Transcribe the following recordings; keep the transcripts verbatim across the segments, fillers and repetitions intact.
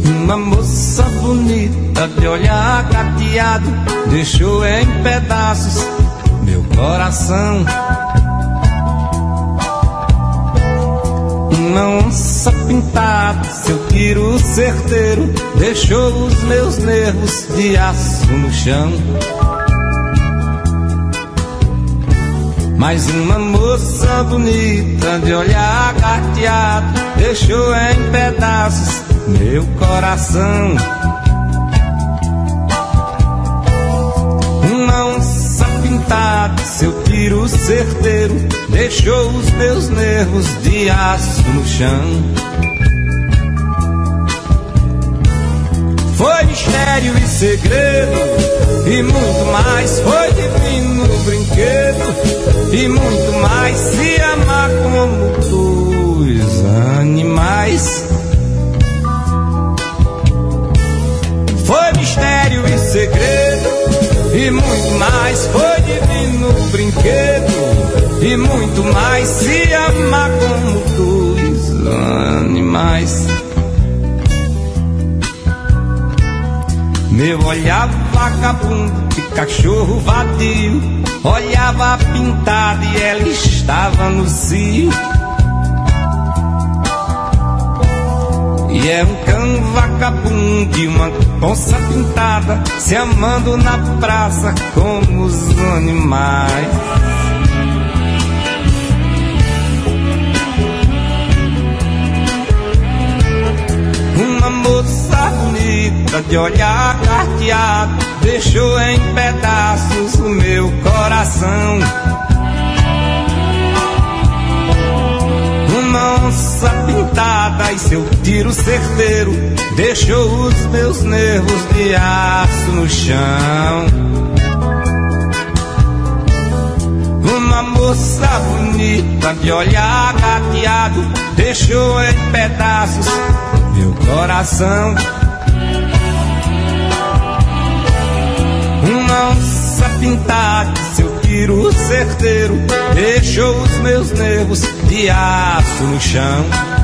Uma moça bonita de olhar cateado deixou em pedaços meu coração. Uma onça pintada, seu tiro certeiro, deixou os meus nervos de aço no chão. Mas uma moça bonita de olhar cateado deixou em pedaços meu coração. Uma onça pintada, seu tiro certeiro, deixou os meus nervos de aço no chão. Foi mistério e segredo, e muito mais. Foi divino brinquedo, e muito mais. Se amar como dois animais. Foi mistério e segredo, e muito mais. Foi divino brinquedo, e muito mais. Se amar como dois animais. Meu olhar vagabundo de cachorro vadio olhava pintada e ela estava no cio. E é um cão vagabundo e uma onça pintada se amando na praça como os animais. Uma moça bonita de olhar carteado deixou em pedaços o meu coração. Uma onça pintada e seu tiro certeiro deixou os meus nervos de aço no chão. Uma moça bonita de olhar gateado deixou em pedaços meu coração. Uma onça pintada, seu tiro certeiro deixou os meus nervos de aço no chão.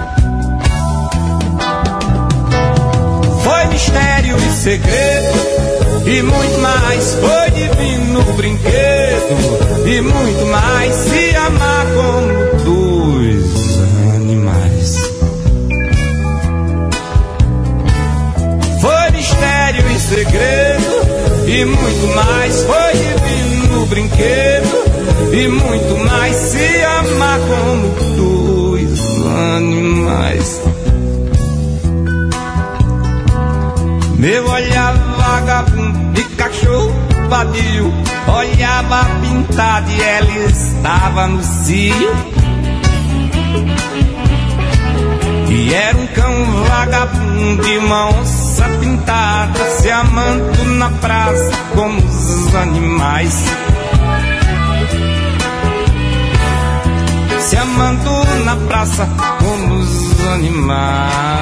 Foi mistério e segredo, e muito mais. Foi divino brinquedo, e muito mais. Se amar como dois animais. Foi mistério e segredo, e muito mais. Foi divino brinquedo, e muito mais. Se amar como dois animais. Meu olhar vagabundo de cachorro vadio olhava pintada e ela estava no cio. E era um cão vagabundo e uma onça pintada se amando na praça como os animais. Se amando na praça como os animais.